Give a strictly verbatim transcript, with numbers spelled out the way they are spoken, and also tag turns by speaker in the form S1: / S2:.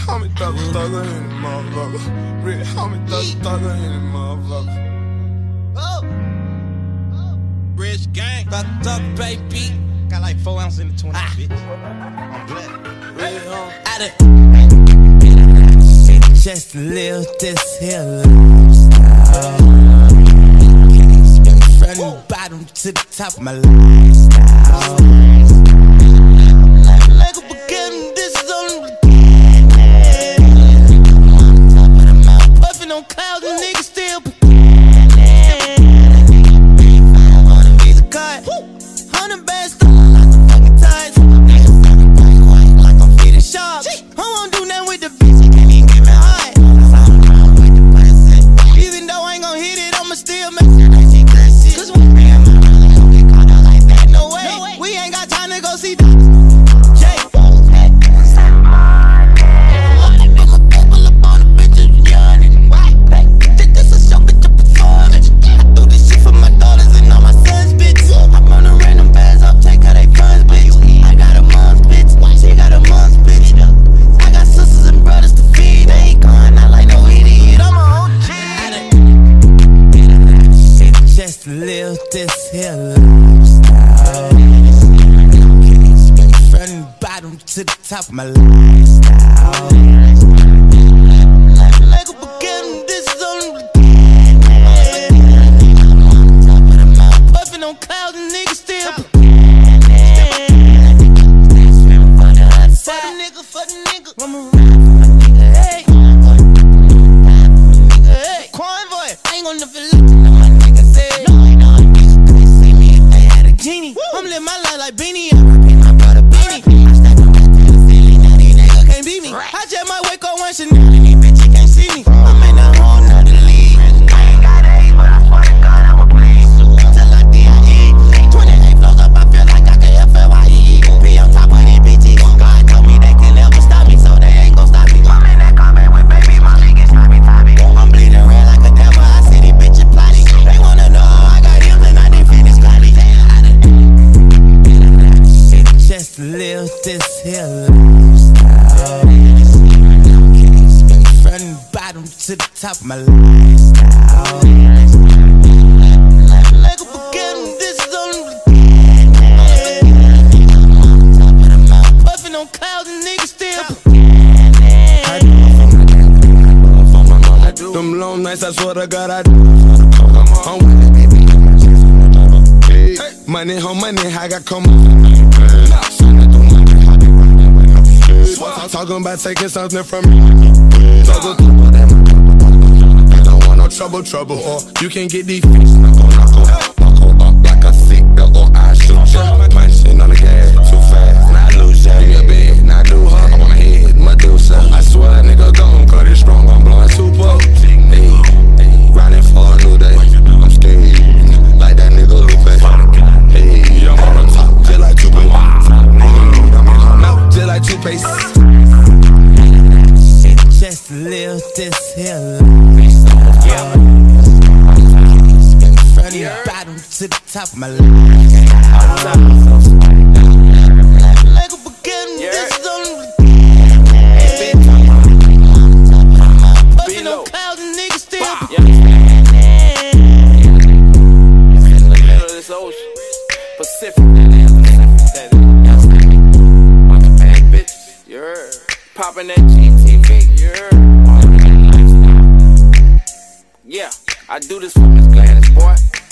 S1: homie, thug, thugger in the motherfucker. Real homie, thug, thugger in the motherfucker.
S2: Oh, Rich gang, fucked up, baby. Got like four ounces in the twenty, ah. Bitch. I'm black. Real homie. I done just live this here lifestyle. From the bottom to the top of my lifestyle. Like a beginning, this is only beginning. Puffin' on clouds and niggas still beginning. Visa card, hundred bands stuck like the fucking ties. Like I'm feeding sharks. I won't do nothing with the bitch, you can't even give me high. Even though I ain't gon' hit it, I'ma still make sure that she good shit. Cause we don't get caught out like that. No way, no way. We ain't got time to go see that. Jay. This a show, bitch, a performance. I do this shit for my daughters and all my sons, bitch. I'm on the random bands up, take how they funds, bitch. I got a mom's bitch, she got a mom's bitch. I got sisters and brothers to feed. They ain't going out like no idiot. I'm a O G. Just live this here lifestyle. From the bottom to the top of my lifestyle. Like a beginning, this is only beginning. Puffin' on clouds and niggas still beginning. For the nigga, for the nigga, I'ma ride for my nigga. Hey, hey, Convoy, ain't gon' never let you know my nigga say. No, I know niggas couldn't see me if they had a genie. I'm living my life like Beanie. I repeat my brother Beanie. I stack them back to the ceiling, now these niggas can't beat me. I just might wake up once and now these bitches can't see me. I'm in a whole nother league. I ain't got age, but I swear to God I'm a please. Till I D I E, twenty-eight flows up, I feel like I can F L Y E. Be on top of these bitches. God told me they can never stop me, so they ain't gon' stop me. I'm in that combat with baby mommy, get sloppy toppy. I'm bleeding red like a devil, I see these bitches plotting. They wanna know how I got heels and I didn't finish cloudy. Just live this here lifestyle. From the bottom to the top of my lifestyle. Like a beginning, this is only beginning. Puffin' on clouds and niggas still beginning.
S1: Them long nights, I swear to God, I do. Money, home money, I got come. Talking about taking something from me. I don't want no trouble, trouble, or you can get these fish. Knuckle, knuckle, knuckle up like a seatbelt, or I shoot ya. Punching on the gas too fast, and I lose ya. Give me a bed, and I do her. I wanna hit Medusa. I swear a nigga gon' cut it strong. I'm blowing super. Hey, riding for a new day. I'm scared, like that nigga Lupe. Hey, I'm on the top, just like two pace. Mouth just like two pace.
S2: Just live this here lifestyle. From the bottom to the top of my lifestyle. Like a beginning, this is only beginning. Puffin' on clouds and niggas still beginning. Middle of this ocean, Pacific. Bad bitches, you heard. Poppin' that G T V, you heard. Yeah, I do this for Miss Gladys, boy.